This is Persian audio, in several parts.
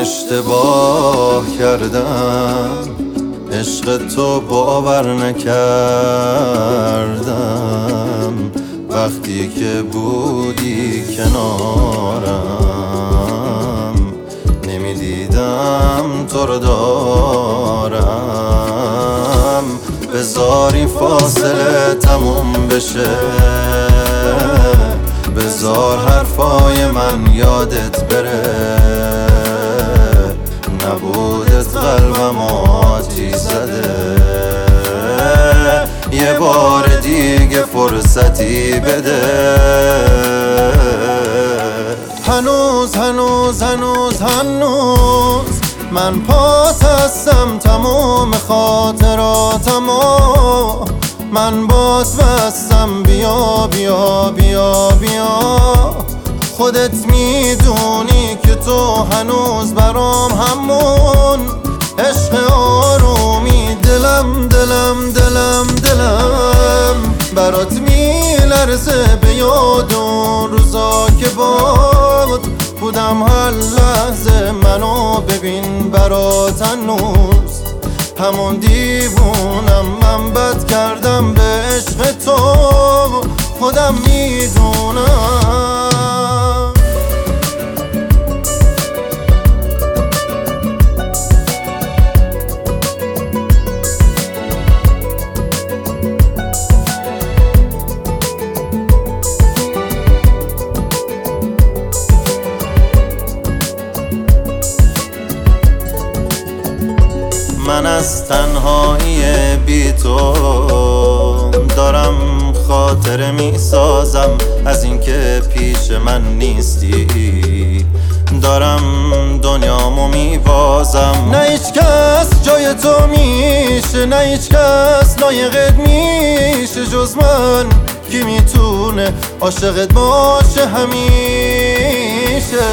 اشتباه کردم، عشق تو باور نکردم. وقتی که بودی کنارم نمیدیدم تو رو دارم. بذاری فاصله تموم بشه، بذار حرفای من یادت بره. نبودت قلبم آتیش زده، یه بار دیگه فرصتی بده. هنوز من پات هستم، تمام خاطراتمو من باز بستم. بیا بیا بیا بیا، خودت میدونی که تو هنوز برام همون عشق آرومی. دلم برات میلرزه به یاد اون روزا که بودم هر لحظه. منو ببین برات هنوز همون دیوونم. من بد کردم به عشق تو، خودم میدونم. من از تنهایی بی تو دارم خاطره می سازم. از اینکه پیش من نیستی دارم دنیامو می بازم. نه هیچ کس جای تو میشه، نه هیچ کس لایقت میشه جز من. کی میتونه عاشقت باشه همیشه؟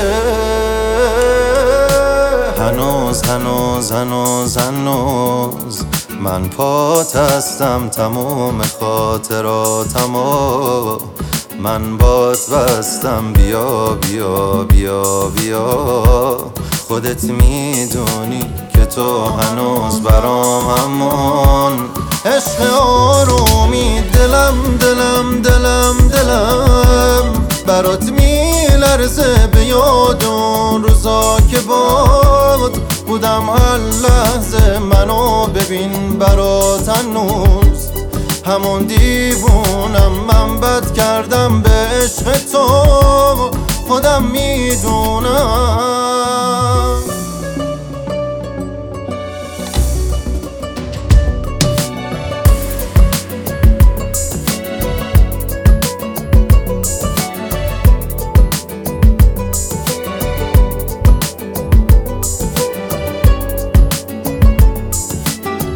هنوز من پات هستم، تمام خاطراتمو من بات بستم. بیا بیا بیا بیا، خودت میدونی که تو هنوز برام همون عشق آرومی. دلم برات میلرزه به یاد اون روزا که بودم هر لحظه. منو ببین برات هنوز همون دیوونم. من بد کردم به عشق تو، خودم میدونم.